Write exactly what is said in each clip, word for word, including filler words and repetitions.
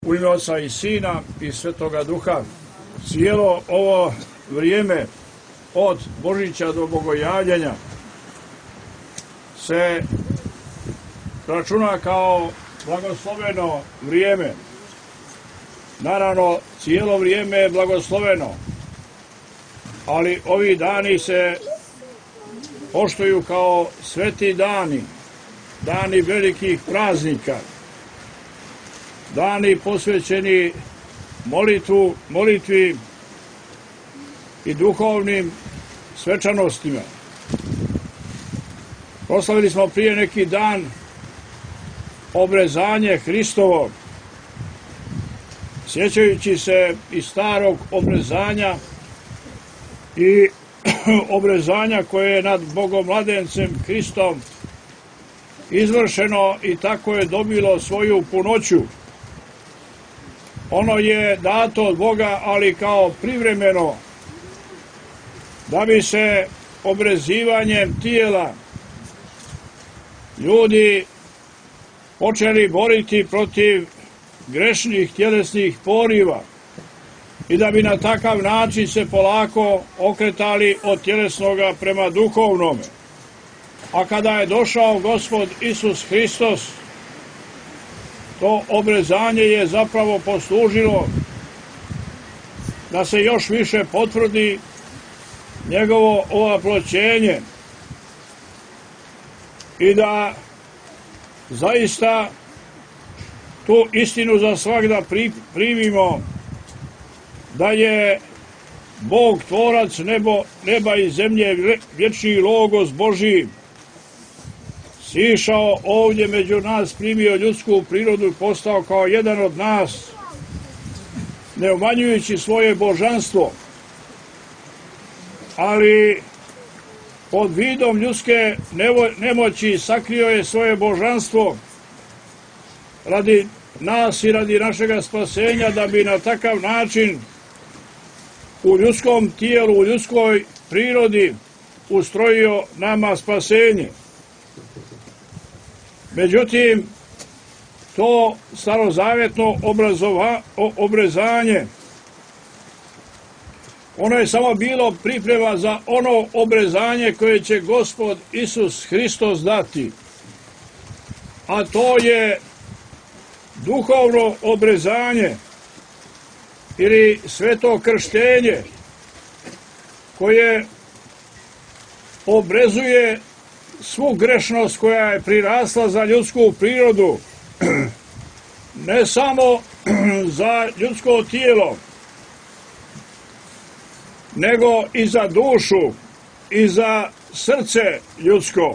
U ime Oca i Sina i Svetoga Duha, cijelo ovo vrijeme od Božića do Bogojavljenja se računa kao blagosloveno vrijeme. Naravno, cijelo vrijeme je blagosloveno, ali ovi dani se poštuju kao sveti dani, dani velikih praznika, dani posvećeni molitvu, molitvi i duhovnim svečanostima. Proslavili smo prije neki dan obrezanje Hristovo, sjećajući se i starog obrezanja i obrezanja koje je nad Bogomladencem Hristom izvršeno i tako je dobilo svoju punoću. Ono je dato od Boga, ali kao privremeno, da bi se obrezivanjem tijela ljudi počeli boriti protiv grešnih tjelesnih poriva i da bi na takav način se polako okretali od tjelesnoga prema duhovnome. A kada je došao Gospod Isus Hristos, to obrezanje je zapravo poslužilo da se još više potvrdi njegovo ovaploćenje i da zaista tu istinu za svagda primimo, da je Bog tvorac nebo, neba i zemlje, vječni logos Božji, sišao ovdje među nas, primio ljudsku prirodu i postao kao jedan od nas, ne umanjujući svoje božanstvo, ali pod vidom ljudske nemoći sakrio je svoje božanstvo radi nas i radi našega spasenja, da bi na takav način u ljudskom tijelu, u ljudskoj prirodi ustrojio nama spasenje. Međutim, to starozavjetno obrezanje, ono je samo bilo priprema za ono obrezanje koje će Gospod Isus Hristos dati, a to je duhovno obrezanje ili sveto krštenje, koje obrezuje svu grešnost koja je prirasla za ljudsku prirodu, ne samo za ljudsko tijelo, nego i za dušu i za srce ljudsko.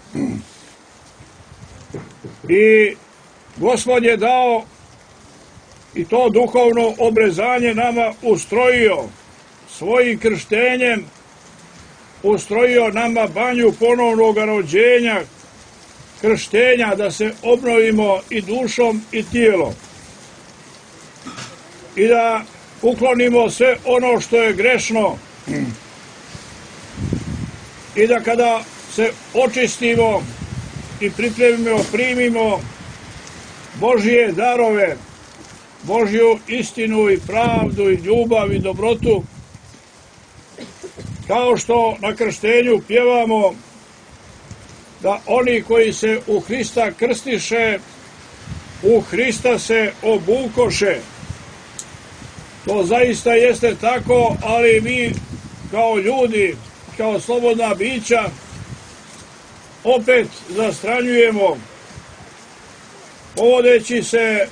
I Gospod je dao i to duhovno obrezanje nama ustrojio svojim krštenjem, ustrojio nama banju ponovnog rođenja, krštenja, da se obnovimo i dušom i tijelom i da uklonimo sve ono što je grešno i da kada se očistimo i pripremimo, primimo Božje darove, Božju istinu i pravdu i ljubav i dobrotu, kao što na krštenju pjevamo da oni koji se u Hrista krstiše, u Hrista se obukoše. To zaista jeste tako, ali mi kao ljudi, kao slobodna bića, opet zastranjujemo, povodeći se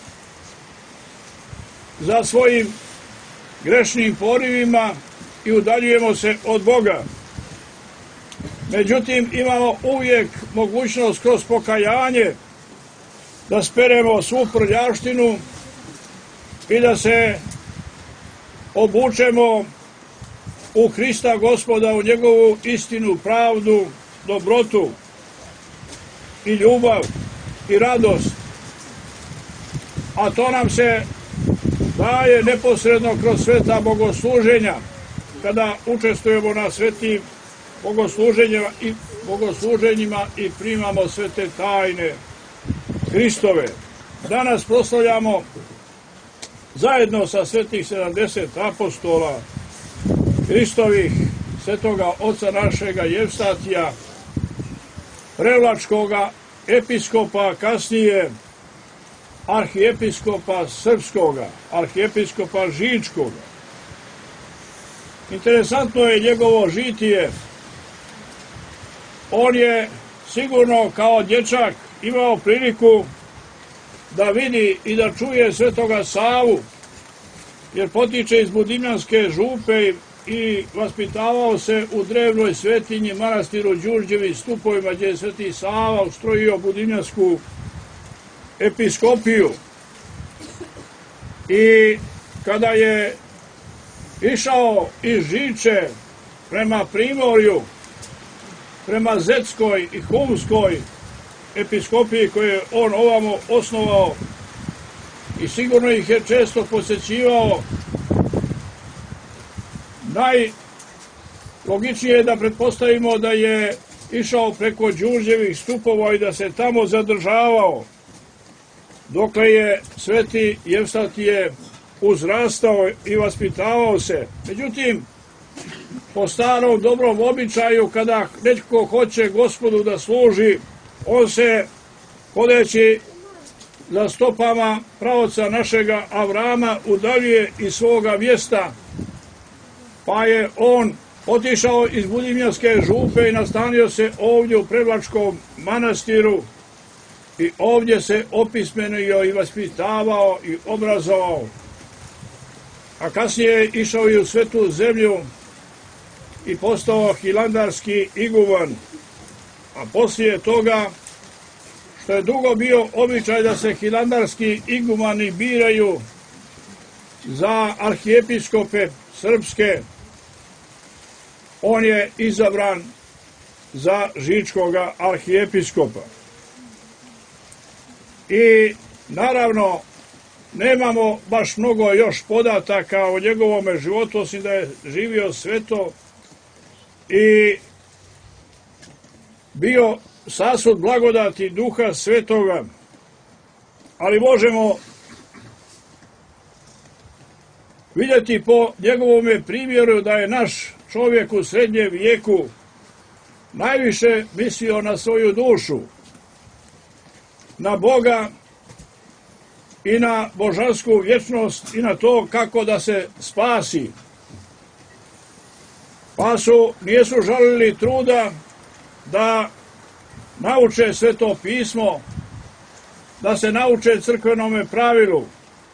za svojim grešnim porivima i udaljujemo se od Boga. Međutim, imamo uvijek mogućnost kroz pokajanje da speremo svu prljavštinu i da se obučemo u Hrista Gospoda, u njegovu istinu, pravdu, dobrotu i ljubav i radost. A to nam se daje neposredno kroz sveta bogosluženja, kada učestvujemo na svetim bogosluženjima i, bogosluženjima i primamo svete tajne Hristove. Danas proslavljamo zajedno sa svetih sedamdeset apostola Hristovih, svetoga oca našega Jevstatija, Prevlačkoga episkopa, kasnije arhijepiskopa Srpskoga, arhijepiskopa Žičkoga. Interesantno je njegovo žitije. On je sigurno kao dječak imao priliku da vidi i da čuje svetoga Savu, jer potiče iz Budimljanske župe i vaspitavao se u drevnoj svetinji manastiru Đurđevi stupovima, gdje je sveti Sava ustrojio Budimljansku episkopiju. I kada je išao iz Žiče prema Primorju, prema Zetskoj i Humskoj episkopiji koje je on ovamo osnovao i sigurno ih je često posjećivao, najlogičnije je da pretpostavimo da je išao preko Đurđevih stupova i da se tamo zadržavao dokle je sveti Jevstatije uzrastao i vaspitavao se. Međutim, po starom dobrom običaju, kada netko hoće Gospodu da služi, on se, hodeći za stopama praoca našega Avrama, udaljuje iz svoga mjesta, pa je on otišao iz Budimljanske župe i nastanio se ovdje u Prevlačkom manastiru i ovdje se opismenio i vaspitavao i obrazovao. A kasnije je išao i u Svetu zemlju i postao hilandarski iguman. A poslije toga, što je dugo bio običaj da se hilandarski igumani biraju za arhijepiskope srpske, on je izabran za žičkoga arhijepiskopa. I naravno, nemamo baš mnogo još podataka o njegovome životu, osim da je živio sveto i bio sasud blagodati Duha Svetoga, ali možemo vidjeti po njegovome primjeru da je naš čovjek u srednjem vijeku najviše mislio na svoju dušu, na Boga i na božansku vječnost i na to kako da se spasi. Pa su, nijesu žalili truda da nauče Sveto pismo, da se nauče crkvenome pravilu,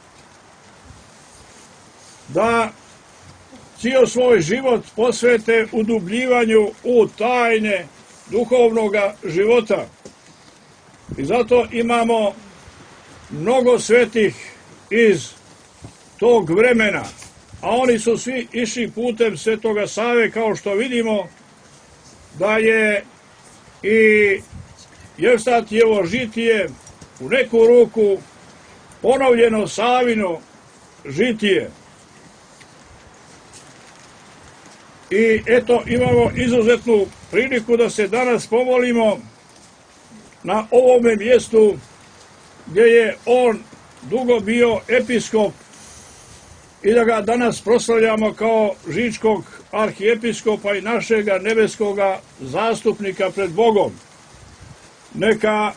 da cijel svoj život posvete udubljivanju u tajne duhovnog života. I zato imamo mnogo svetih iz tog vremena, a oni su svi išli putem svetoga Save, kao što vidimo da je i Jevstatijevo žitije u neku ruku ponovljeno Savino žitije. I eto, imamo izuzetnu priliku da se danas pomolimo na ovome mjestu gdje je on dugo bio episkop i da ga danas proslavljamo kao žičkog arhijepiskopa i našega nebeskoga zastupnika pred Bogom. Neka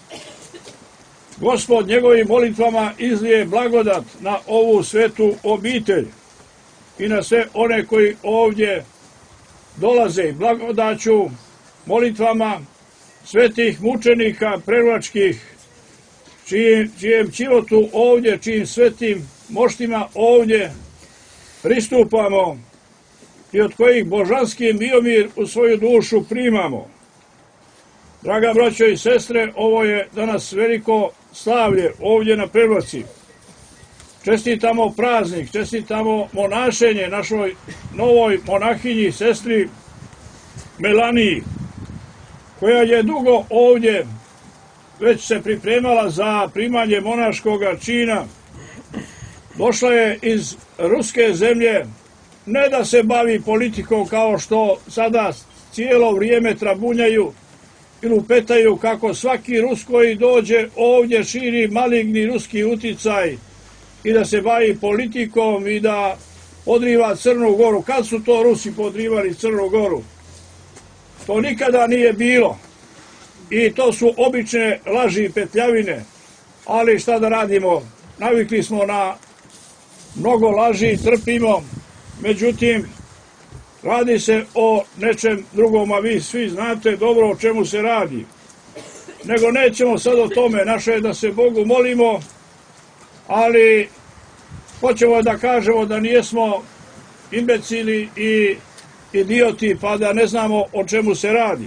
Gospod njegovim molitvama izlije blagodat na ovu svetu obitelj i na sve one koji ovdje dolaze. Blagodaću molitvama svetih mučenika prevlačkih, čijem, čijem životu ovdje, čijim svetim moštima ovdje pristupamo i od kojih božanski miomir u svoju dušu primamo. Draga braćo i sestre, ovo je danas veliko slavlje ovdje na Prevlaci. Čestitamo praznik, čestitamo monašenje našoj novoj monahinji, sestri Melaniji, koja je dugo ovdje već se pripremala za primanje monaškoga čina. Došla je iz ruske zemlje, ne da se bavi politikom kao što sada cijelo vrijeme trabunjaju i lupetaju kako svaki Rus koji dođe ovdje širi maligni ruski uticaj i da se bavi politikom i da podriva Crnu Goru. Kad su to Rusi podrivali Crnu Goru? To nikada nije bilo. I to su obične laži i petljavine. Ali šta da radimo? Navikli smo na mnogo laži i trpimo. Međutim, radi se o nečem drugom, a vi svi znate dobro o čemu se radi. Nego nećemo sad o tome, naše je da se Bogu molimo, ali hoćemo da kažemo da nijesmo imbecili i idioti, pa da ne znamo o čemu se radi.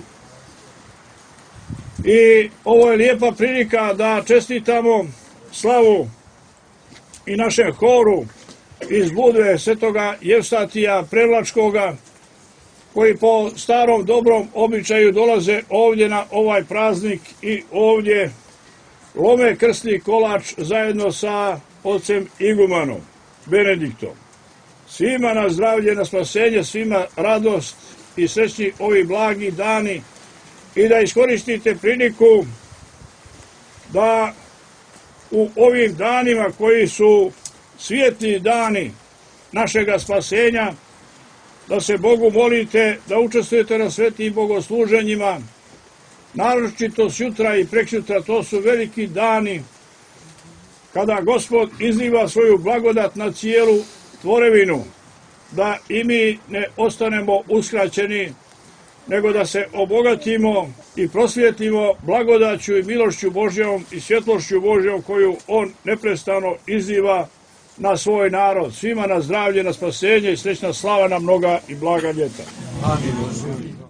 I ovo je lijepa prilika da čestitamo slavu i našem horu iz Budve Svetoga Jevstatija Prevlačkoga, koji po starom dobrom običaju dolaze ovdje na ovaj praznik i ovdje lome krstni kolač zajedno sa ocem Igumanom Benediktom. Svima na zdravlje, na spasenje, svima radost i srećni ovi blagi dani i da iskoristite priliku da u ovim danima koji su svijetli dani našega spasenja, da se Bogu molite, da učestvujete na svetim bogosluženjima, naročito sutra i preksutra, to su veliki dani kada Gospod izliva svoju blagodat na cijelu tvorevinu, da i mi ne ostanemo uskraćeni, nego da se obogatimo i prosvjetimo blagodaću i milošću Božjom i svjetlošću Božjom koju On neprestano izliva na svoj narod. Svima na zdravlje, na spasenje i srećna slava na mnoga i blaga ljeta. Amin.